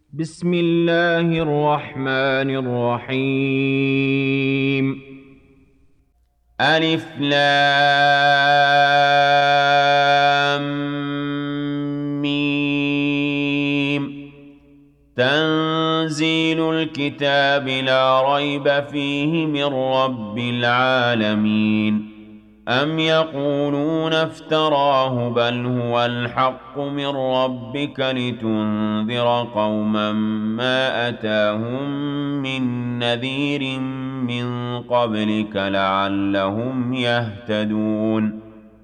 بسم الله الرحمن الرحيم. ألف لام ميم. تنزيل الكتاب لا ريب فيه من رب العالمين. أم يقولون افتراه بل هو الحق من ربك لتنذر قوما ما أتاهم من نذير من قبلك لعلهم يهتدون.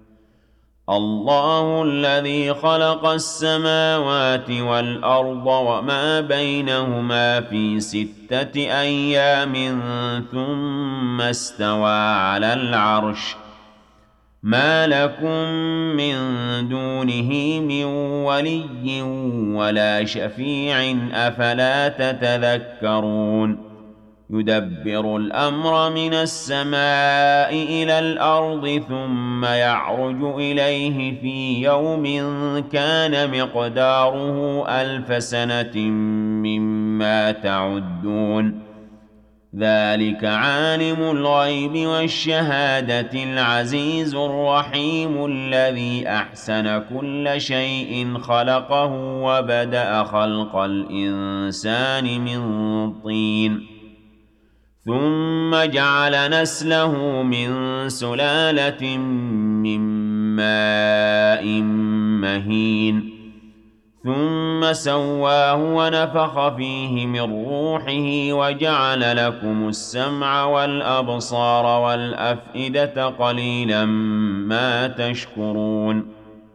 الله الذي خلق السماوات والأرض وما بينهما في 6 أيام ثم استوى على العرش. ما لكم من دونه من ولي ولا شفيع أفلا تتذكرون. يدبر الأمر من السماء إلى الأرض ثم يعرج إليه في يوم كان مقداره 1000 سنة مما تعدون. ذلك عالم الغيب والشهادة العزيز الرحيم الذي أحسن كل شيء خلقه وبدأ خلق الإنسان من طين ثم جعل نسله من سلالة من ماء مهين ثم سواه ونفخ فيه من روحه وجعل لكم السمع والأبصار والأفئدة قليلا ما تشكرون.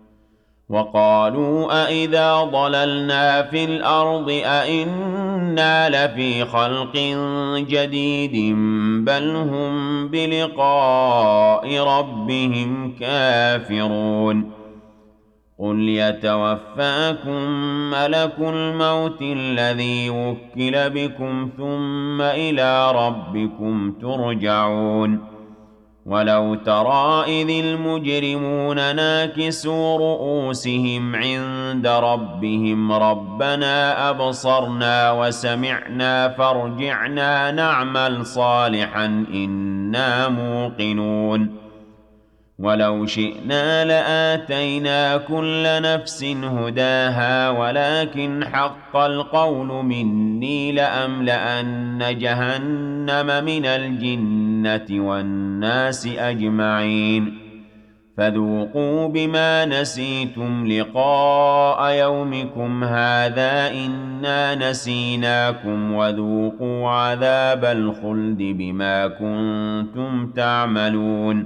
وقالوا أإذا ضللنا في الأرض أإنا لفي خلق جديد بل هم بلقاء ربهم كافرون. قل يتوفاكم ملك الموت الذي وكل بكم ثم إلى ربكم ترجعون. ولو ترى إذ المجرمون ناكسوا رؤوسهم عند ربهم ربنا أبصرنا وسمعنا فارجعنا نعمل صالحا إنا موقنون. ولو شئنا لآتينا كل نفس هداها ولكن حق القول مني لأملأن جهنم من الجنة والناس أجمعين. فذوقوا بما نسيتم لقاء يومكم هذا إنا نسيناكم وذوقوا عذاب الخلد بما كنتم تعملون.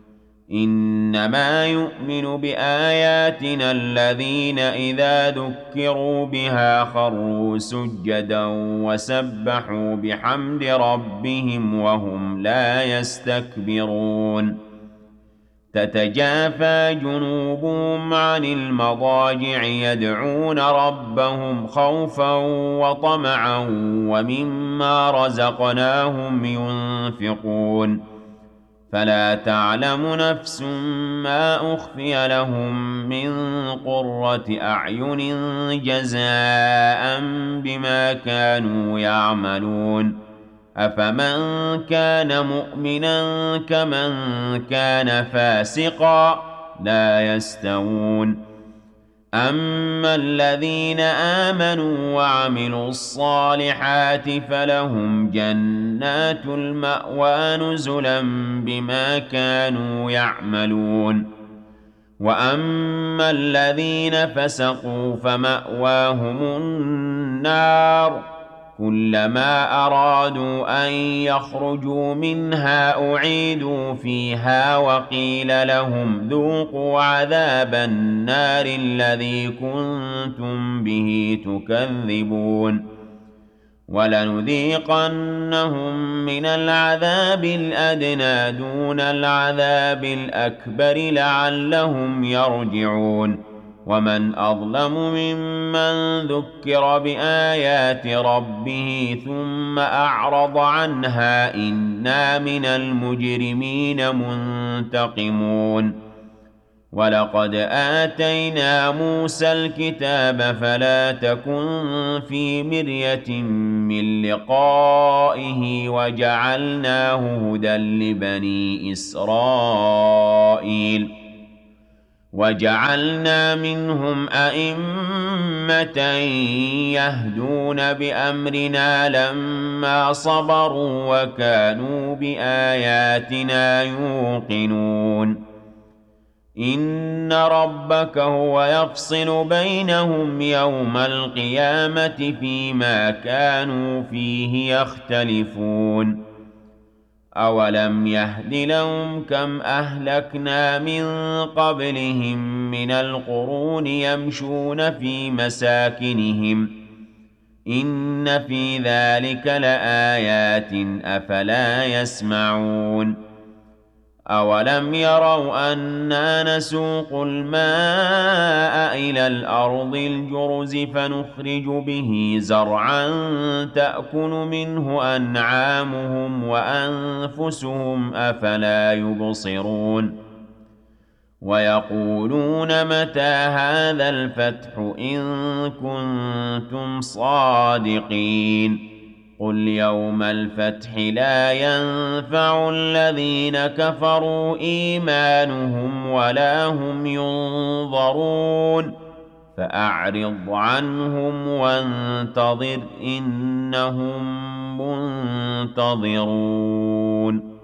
إنما يؤمن بآياتنا الذين إذا ذكروا بها خروا سجدا وسبحوا بحمد ربهم وهم لا يستكبرون. تتجافى جنوبهم عن المضاجع يدعون ربهم خوفا وطمعا ومما رزقناهم ينفقون. فلا تعلم نفس ما أخفي لهم من قرة أعين جزاء بما كانوا يعملون. أفمن كان مؤمنا كمن كان فاسقا لا يستوون. أما الذين آمنوا وعملوا الصالحات فلهم جنات المأوى نزلا بما كانوا يعملون. وأما الذين فسقوا فمأواهم النار كلما أرادوا أن يخرجوا منها أعيدوا فيها وقيل لهم ذوقوا عذاب النار الذي كنتم به تكذبون. ولنذيقنهم من العذاب الأدنى دون العذاب الأكبر لعلهم يرجعون. ومن أظلم ممن ذكر بآيات ربه ثم أعرض عنها إنا من المجرمين منتقمون. وَلَقَدْ آتَيْنَا مُوسَى الْكِتَابَ فَلَا تَكُن فِي مِرْيَةٍ مِّن لِّقَائِهِ وَجَعَلْنَاهُ هُدًى لِّبَنِي إِسْرَائِيلَ وَجَعَلْنَا مِنْهُمْ أَئِمَّةً يَهْدُونَ بِأَمْرِنَا لَمَّا صَبَرُوا وَكَانُوا بِآيَاتِنَا يُوقِنُونَ إِنَّ رَبَّكَ هُوَ يَفْصِلُ بَيْنَهُمْ يَوْمَ الْقِيَامَةِ فِيمَا كَانُوا فِيهِ يَخْتَلِفُونَ أَوَلَمْ يَهْدِ لَهُمْ كَمْ أَهْلَكْنَا مِن قَبْلِهِم مِّنَ الْقُرُونِ يَمْشُونَ فِي مَسَاكِنِهِمْ ۗ إِنَّ فِي ذَٰلِكَ لَآيَاتٍ ۖ أَفَلَا يَسْمَعُونَ أَوَلَمْ يَرَوْا أَنَّا نَسُوقُ الْمَاءَ إِلَى الْأَرْضِ الْجُرُزِ فَنُخْرِجُ بِهِ زَرْعًا تَأْكُلُ مِنْهُ أَنْعَامُهُمْ وَأَنفُسُهُمْ ۖ أَفَلَا يُبْصِرُونَ وَيَقُولُونَ مَتَىٰ هَٰذَا الْفَتْحُ إِن كُنتُمْ صَادِقِينَ قُلْ يَوْمَ الْفَتْحِ لَا يَنفَعُ الَّذِينَ كَفَرُوا إِيمَانُهُمْ وَلَا هُمْ يُنظَرُونَ فَأَعْرِضْ عَنْهُمْ وَانتَظِرْ إِنَّهُم مُّنتَظِرُونَ